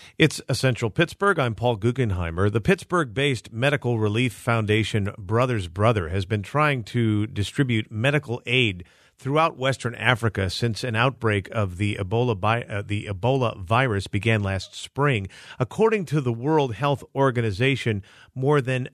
It's Essential Pittsburgh. I'm Paul Guggenheimer. The Pittsburgh-based medical relief foundation Brothers Brother has been trying to distribute medical aid throughout Western Africa since an outbreak of the Ebola virus began last spring. According to the World Health Organization, more than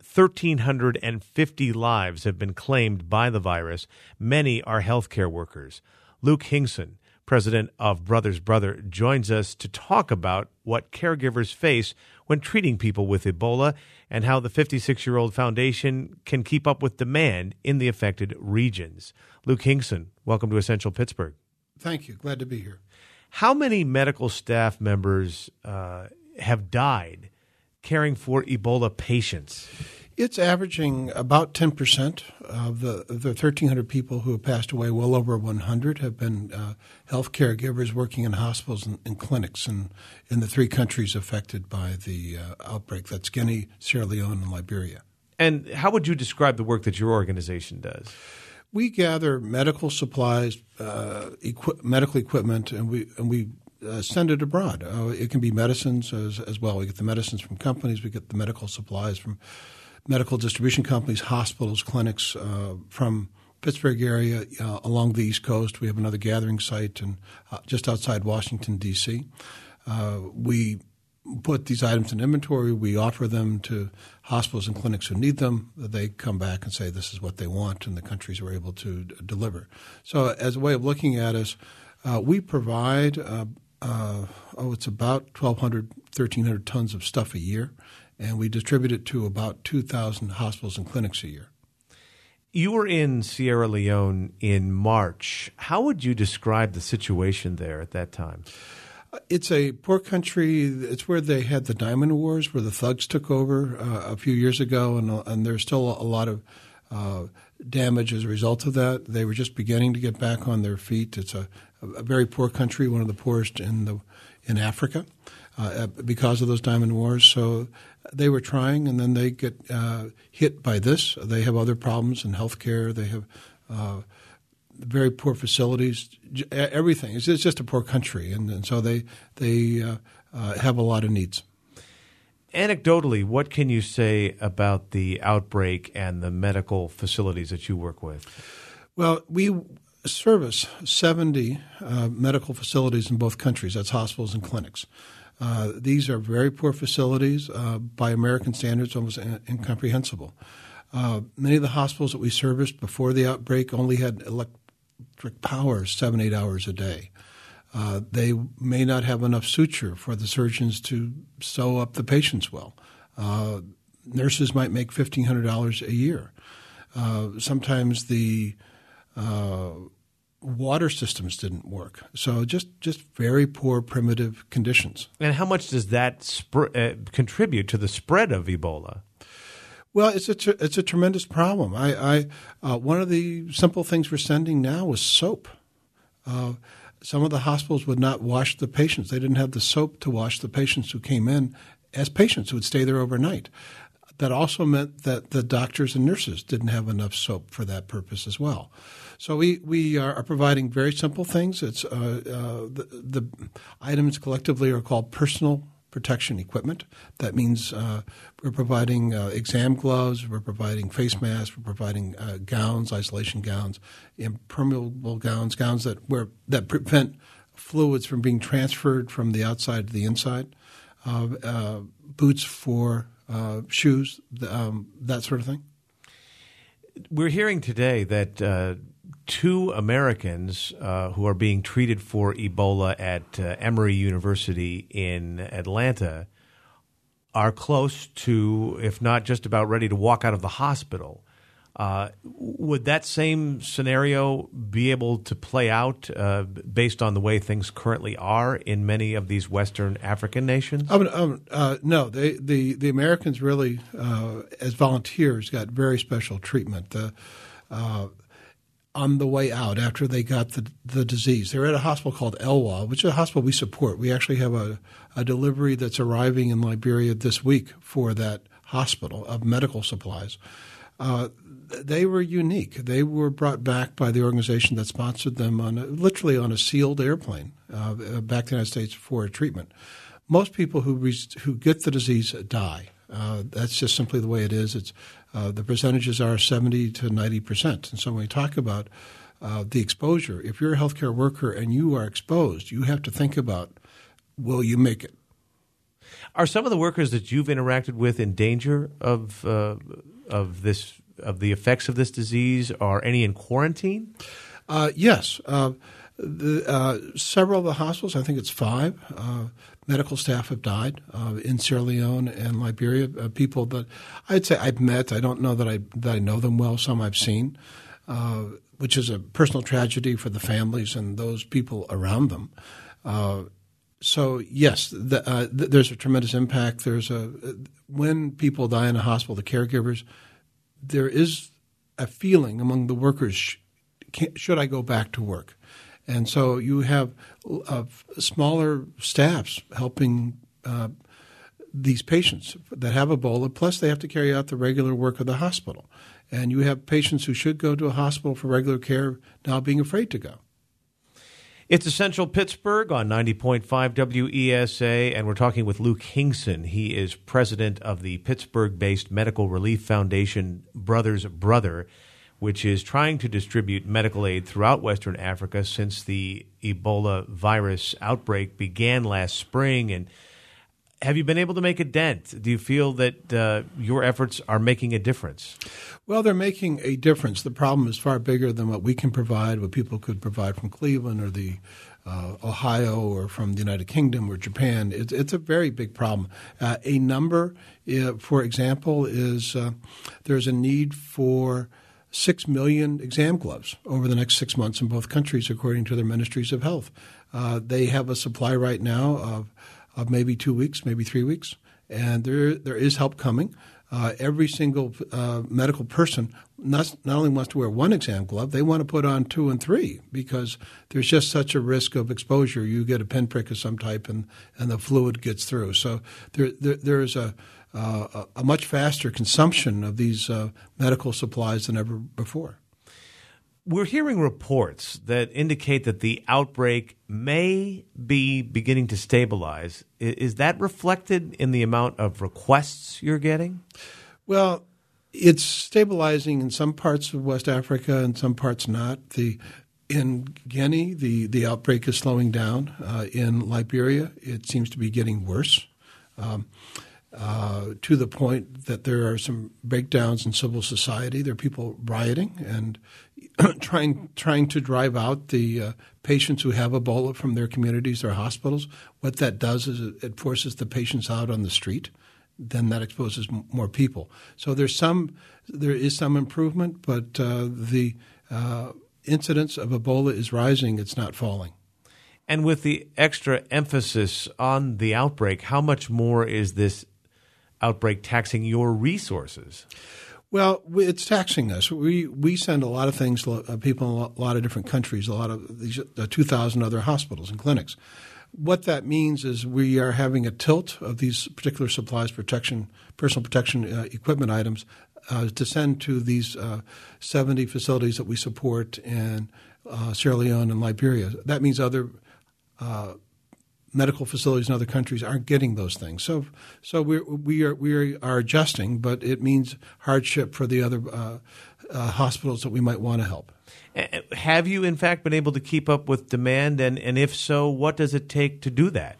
1,350 lives have been claimed by the virus. Many are healthcare workers. Luke Hingson, president of Brothers Brother, joins us to talk about what caregivers face when treating people with Ebola and how the 56-year-old foundation can keep up with demand in the affected regions. Luke Hingson, welcome to Essential Pittsburgh. Thank you. Glad to be here. How many medical staff members have died caring for Ebola patients? It's averaging about 10% of the 1,300 people who have passed away. Well over 100 have been health caregivers working in hospitals and clinics in the three countries affected by the outbreak. That's Guinea, Sierra Leone, and Liberia. And how would you describe the work that your organization does? We gather medical supplies, medical equipment, and we send it abroad. It can be medicines as well. We get the medicines from companies. We get the medical supplies from medical distribution companies, hospitals, clinics from Pittsburgh area along the East Coast. We have another gathering site just outside Washington, D.C. We put these items in inventory. We offer them to hospitals and clinics who need them. They come back and say this is what they want, and the countries are able to deliver. So as a way of looking at us, we provide it's about 1,200, 1,300 tons of stuff a year, and we distribute it to about 2,000 hospitals and clinics a year. You were in Sierra Leone in March. How would you describe the situation there at that time? It's a poor country. It's where they had the Diamond Wars, where the thugs took over a few years ago, and there's still a lot of damage as a result of that. They were just beginning to get back on their feet. It's a very poor country, one of the poorest in Africa, because of those Diamond Wars. So they were trying, and then they get hit by this. They have other problems in healthcare. They have very poor facilities. Everything. It's just a poor country, and so they have a lot of needs. Anecdotally, what can you say about the outbreak and the medical facilities that you work with? Well, we service 70 medical facilities in both countries. That's hospitals and clinics. These are very poor facilities, by American standards, almost incomprehensible. Many of the hospitals that we serviced before the outbreak only had electric power 7-8 hours a day. They may not have enough suture for the surgeons to sew up the patients well. Nurses might make $1,500 a year. Sometimes the water systems didn't work. So just very poor, primitive conditions. And how much does that contribute to the spread of Ebola? Well, it's a tremendous problem. One of the simple things we're sending now is soap. Some of the hospitals would not wash the patients. They didn't have the soap to wash the patients who came in as patients who would stay there overnight. That also meant that the doctors and nurses didn't have enough soap for that purpose as well. So we are providing very simple things. It's the items collectively are called personal protection equipment. That means we're providing exam gloves, we're providing face masks, we're providing gowns, isolation gowns, impermeable gowns that prevent fluids from being transferred from the outside to the inside, boots for shoes, that sort of thing. We're hearing today that 2 Americans who are being treated for Ebola at Emory University in Atlanta are close to, if not just about ready to walk out of the hospital. Would that same scenario be able to play out based on the way things currently are in many of these Western African nations? No. The Americans really, as volunteers, got very special treatment. On the way out, after they got the disease, they're at a hospital called Elwa, which is a hospital we support. We actually have a delivery that's arriving in Liberia this week for that hospital of medical supplies. They were unique. They were brought back by the organization that sponsored them literally on a sealed airplane back to the United States for treatment. most people who get the disease die. That's just simply the way it is. It's the percentages are 70 to 90%. And so when we talk about the exposure, if you're a healthcare worker and you are exposed, you have to think about, will you make it? Are some of the workers that you've interacted with in danger of the effects of this disease? Are any in quarantine? Yes. Several of the hospitals, I think it's 5, medical staff have died in Sierra Leone and Liberia. People that I'd say I've met. I don't know that I know them well. Some I've seen, which is a personal tragedy for the families and those people around them. So yes, there's a tremendous impact. When people die in a hospital, the caregivers, there is a feeling among the workers, should I go back to work? And so you have smaller staffs helping these patients that have Ebola, plus they have to carry out the regular work of the hospital. And you have patients who should go to a hospital for regular care now being afraid to go. It's Essential Pittsburgh on 90.5 WESA, and we're talking with Luke Hingson. He is president of the Pittsburgh-based Medical Relief Foundation Brothers Brother, which is trying to distribute medical aid throughout Western Africa since the Ebola virus outbreak began last spring. And have you been able to make a dent? Do you feel that your efforts are making a difference? Well, they're making a difference. The problem is far bigger than what we can provide, what people could provide from Cleveland or the Ohio or from the United Kingdom or Japan. It's a very big problem. A number, for example, is there's a need for 6 million exam gloves over the next 6 months in both countries, according to their ministries of health. They have a supply right now of maybe 2 weeks, maybe 3 weeks, and there is help coming. Every single medical person not only wants to wear one exam glove, they want to put on 2 and 3 because there's just such a risk of exposure. You get a pinprick of some type and the fluid gets through. So there is a much faster consumption of these medical supplies than ever before. We're hearing reports that indicate that the outbreak may be beginning to stabilize. Is that reflected in the amount of requests you're getting? Well, it's stabilizing in some parts of West Africa and some parts not. In Guinea, the outbreak is slowing down. In Liberia, it seems to be getting worse. To the point that there are some breakdowns in civil society. There are people rioting and trying to drive out the patients who have Ebola from their communities, their hospitals. What that does is it forces the patients out on the street. Then that exposes more people. So there is some improvement, but the incidence of Ebola is rising. It's not falling. And with the extra emphasis on the outbreak, how much more is this outbreak taxing your resources? Well, it's taxing us. We send a lot of things, people in a lot of different countries, a lot of these 2,000 other hospitals and clinics. What that means is we are having a tilt of these particular supplies, personal protection equipment items, to send to these 70 facilities that we support in Sierra Leone and Liberia. That means other medical facilities in other countries aren't getting those things. So we are adjusting, but it means hardship for the other hospitals that we might want to help. Have you, in fact, been able to keep up with demand? And if so, what does it take to do that?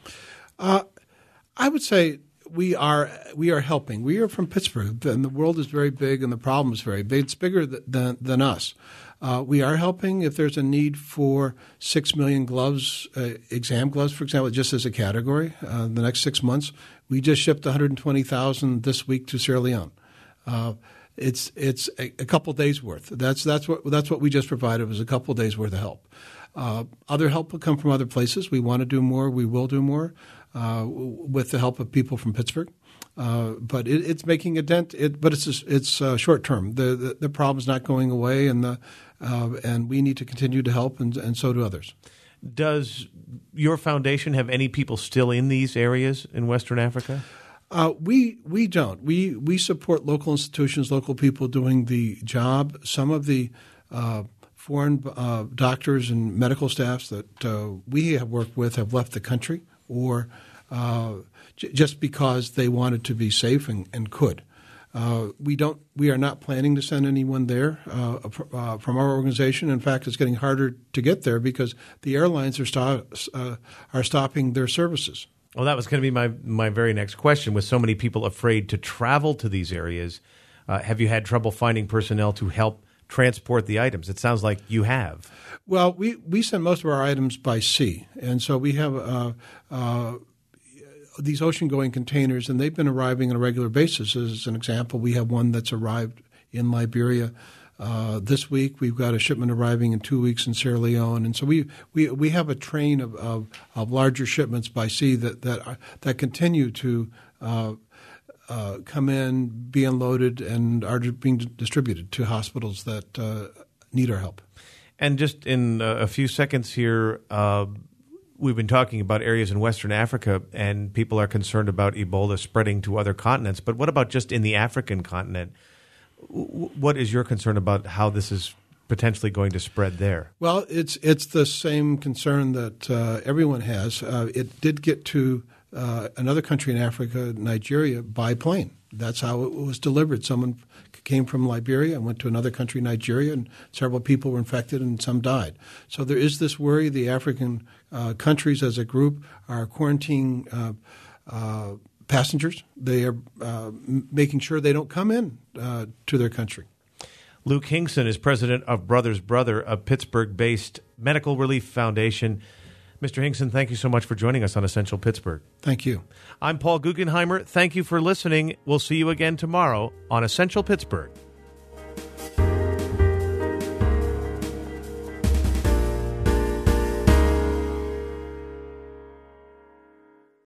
I would say we are helping. We are from Pittsburgh, and the world is very big, and the problem is very big. It's bigger than us. We are helping if there's a need for 6 million gloves, exam gloves, for example, just as a category. The next 6 months, we just shipped 120,000 this week to Sierra Leone. It's a couple days worth. That's what we just provided, was a couple days worth of help. Other help will come from other places. We want to do more. We will do more with the help of people from Pittsburgh. But it's making a dent. But it's short term. The problem's not going away, and we need to continue to help, and so do others. Does your foundation have any people still in these areas in Western Africa? We don't. We support local institutions, local people doing the job. Some of the foreign doctors and medical staffs that we have worked with have left the country or just because they wanted to be safe and could. We are not planning to send anyone there from our organization. In fact, it's getting harder to get there because the airlines are stopping their services. Well, that was going to be my very next question. With so many people afraid to travel to these areas, have you had trouble finding personnel to help transport the items? It sounds like you have. Well, we send most of our items by sea, and so we have these ocean-going containers, and they've been arriving on a regular basis. As an example, we have one that's arrived in Liberia this week. We've got a shipment arriving in 2 weeks in Sierra Leone, and so we have a train of larger shipments by sea that continue to come in, be unloaded, and are being distributed to hospitals that need our help. And just in a few seconds here, we've been talking about areas in Western Africa, and people are concerned about Ebola spreading to other continents. But what about just in the African continent? What is your concern about how this is potentially going to spread there? Well, it's the same concern that everyone has. It did get to another country in Africa, Nigeria, by plane. That's how it was delivered. Someone came from Liberia and went to another country, Nigeria, and several people were infected and some died. So there is this worry. The African countries as a group are quarantining passengers. They are making sure they don't come in to their country. Luke Hingson is president of Brothers Brother, a Pittsburgh-based medical relief foundation. Mr. Hingson, thank you so much for joining us on Essential Pittsburgh. Thank you. I'm Paul Guggenheimer. Thank you for listening. We'll see you again tomorrow on Essential Pittsburgh.